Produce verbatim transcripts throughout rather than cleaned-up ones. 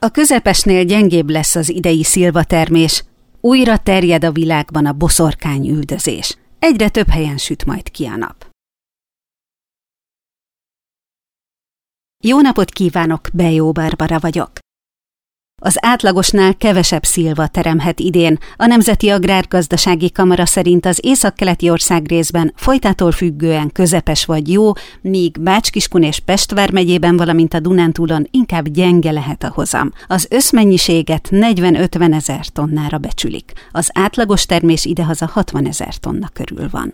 A közepesnél gyengébb lesz az idei szilvatermés, újra terjed a világban a boszorkányüldözés. Egyre több helyen süt majd ki a nap. Jó napot kívánok, Bejó Barbara vagyok. Az átlagosnál kevesebb szilva teremhet idén. A Nemzeti Agrárgazdasági Kamara szerint az északkeleti országrészben folytától függően közepes vagy jó, míg Bács-Kiskun és Pest vármegyében, valamint a Dunántúlon inkább gyenge lehet a hozam. Az összmennyiséget negyven-ötven ezer tonnára becsülik. Az átlagos termés idehaza hatvan ezer tonna körül van.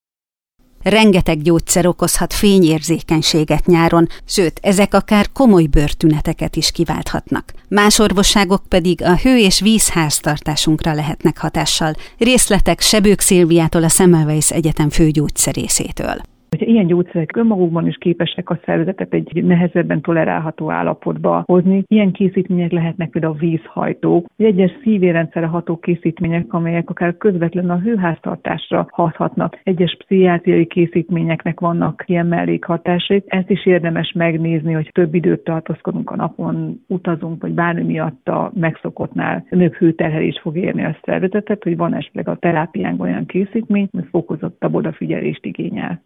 Rengeteg gyógyszer okozhat fényérzékenységet nyáron, sőt, ezek akár komoly bőrtüneteket is kiválthatnak. Más orvosságok pedig a hő- és vízháztartásunkra lehetnek hatással. Részletek Sebők Szilviától, a Semmelweis Egyetem főgyógyszerészétől. Hogyha ilyen gyógyszerek önmagukban is képesek a szervezetet egy nehezebben tolerálható állapotba hozni, ilyen készítmények lehetnek például a vízhajtók, egyes szívérendszerre ható készítmények, amelyek akár közvetlenül a hőháztartásra hathatnak. Egyes pszichiátriai készítményeknek vannak ilyen mellékhatásai. Ezt is érdemes megnézni, hogy több időt tartózkodunk a napon, utazunk, vagy bármi miatt a megszokottnál nőbb hőterhelés fog érni a szervezetet, hogy van esetleg a terápiánkban olyan készítmény, hogy fokozottabb odafigyelést igényel.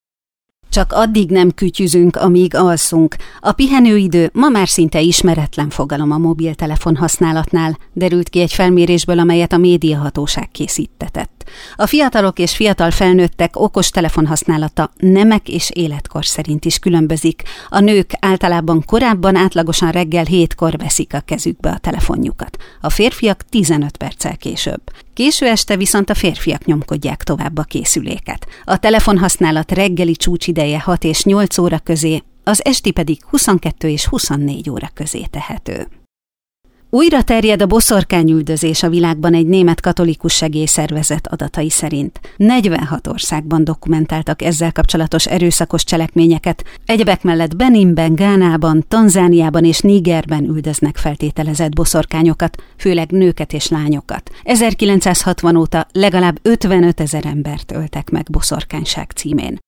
Csak addig nem kütyüzünk, amíg alszunk. A pihenőidő ma már szinte ismeretlen fogalom a mobiltelefon használatnál, derült ki egy felmérésből, amelyet a médiahatóság készítetett. A fiatalok és fiatal felnőttek okos telefonhasználata nemek és életkor szerint is különbözik. A nők általában korábban átlagosan reggel hétkor veszik a kezükbe a telefonjukat. A férfiak tizenöt perccel később. Késő este viszont a férfiak nyomkodják tovább a készüléket. A telefonhasználat reggeli csúcsideje hat és nyolc óra közé, az esti pedig huszonkettő és huszonnégy óra közé tehető. Újra terjed a boszorkányüldözés a világban egy német katolikus segélyszervezet adatai szerint. negyvenhat országban dokumentáltak ezzel kapcsolatos erőszakos cselekményeket. Egyebek mellett Beninben, Gánában, Tanzániában és Nigerben üldöznek feltételezett boszorkányokat, főleg nőket és lányokat. ezerkilencszázhatvan óta legalább ötvenöt ezer embert öltek meg boszorkányság címén.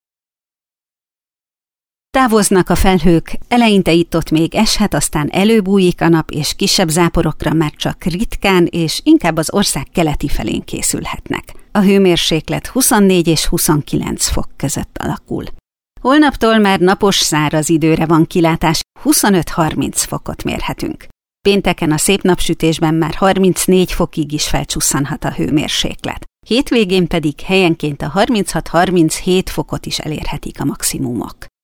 Távoznak a felhők, eleinte itt-ott még eshet, aztán előbújik a nap, és kisebb záporokra már csak ritkán és inkább az ország keleti felén készülhetnek. A hőmérséklet huszonnégy és huszonkilenc fok között alakul. Holnaptól már napos, száraz időre van kilátás, huszonöt-harminc fokot mérhetünk. Pénteken a szép napsütésben már harmincnégy fokig is felcsusszanhat a hőmérséklet. Hétvégén pedig helyenként a harminchat-harminchét fokot is elérhetik a maximumok.